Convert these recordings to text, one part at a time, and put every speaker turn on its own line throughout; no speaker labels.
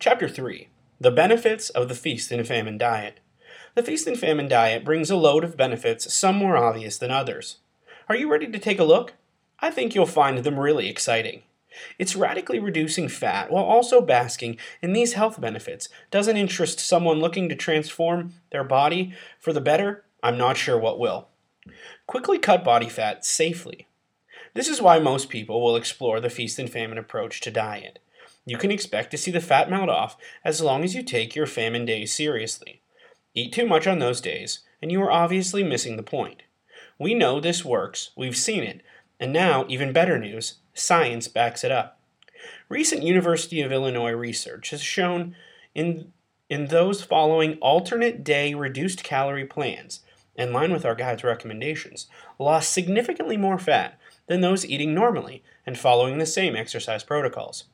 Chapter 3. The Benefits of the Feast and Famine Diet. The Feast and Famine Diet brings a load of benefits, some more obvious than others. Are you ready to take a look? I think you'll find them really exciting. It's radically reducing fat while also basking in these health benefits. Doesn't interest someone looking to transform their body for the better? I'm not sure what will. Quickly cut body fat safely. This is why most people will explore the feast and famine approach to diet. You can expect to see the fat melt off as long as you take your famine days seriously. Eat too much on those days, and you are obviously missing the point. We know this works, we've seen it, and now, even better news, science backs it up. Recent University of Illinois research has shown in those following alternate day reduced calorie plans, in line with our guide's recommendations, lost significantly more fat than those eating normally and following the same exercise protocols.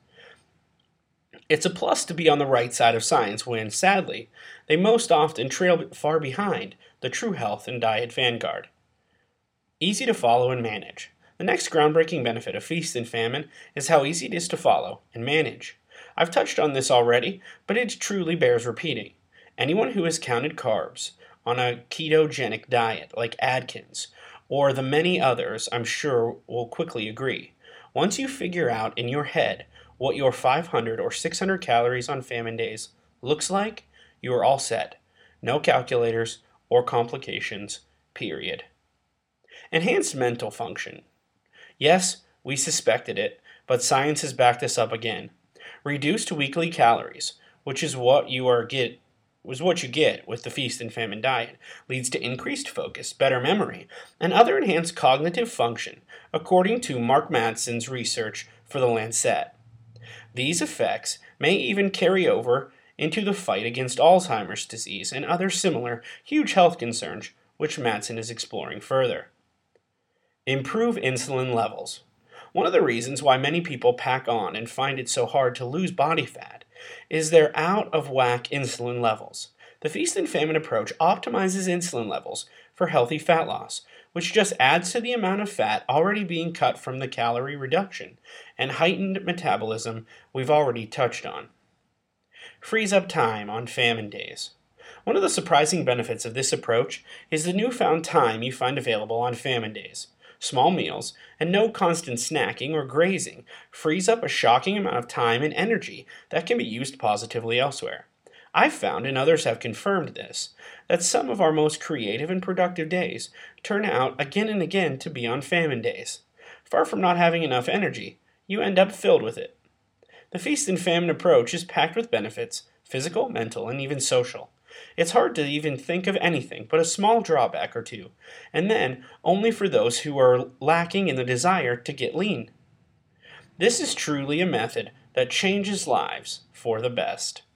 It's a plus to be on the right side of science when, sadly, they most often trail far behind the true health and diet vanguard. Easy to follow and manage. The next groundbreaking benefit of feast and famine is how easy it is to follow and manage. I've touched on this already, but it truly bears repeating. Anyone who has counted carbs on a ketogenic diet like Atkins or the many others, I'm sure, will quickly agree. Once you figure out in your head what your 500 or 600 calories on famine days looks like, you are all set. No calculators or complications, period. Enhanced mental function. Yes, we suspected it, but science has backed this up again. Reduced weekly calories, which is what you get with the feast and famine diet, leads to increased focus, better memory, and other enhanced cognitive function, according to Mark Madsen's research for The Lancet. These effects may even carry over into the fight against Alzheimer's disease and other similar huge health concerns, which Madsen is exploring further. Improve insulin levels. One of the reasons why many people pack on and find it so hard to lose body fat is their out-of-whack insulin levels. The feast and famine approach optimizes insulin levels for healthy fat loss, which just adds to the amount of fat already being cut from the calorie reduction and heightened metabolism we've already touched on. Frees up time on famine days. One of the surprising benefits of this approach is the newfound time you find available on famine days. Small meals and no constant snacking or grazing frees up a shocking amount of time and energy that can be used positively elsewhere. I've found, and others have confirmed this, that some of our most creative and productive days turn out again and again to be on famine days. Far from not having enough energy, you end up filled with it. The feast and famine approach is packed with benefits, physical, mental, and even social. It's hard to even think of anything but a small drawback or two, and then only for those who are lacking in the desire to get lean. This is truly a method that changes lives for the best.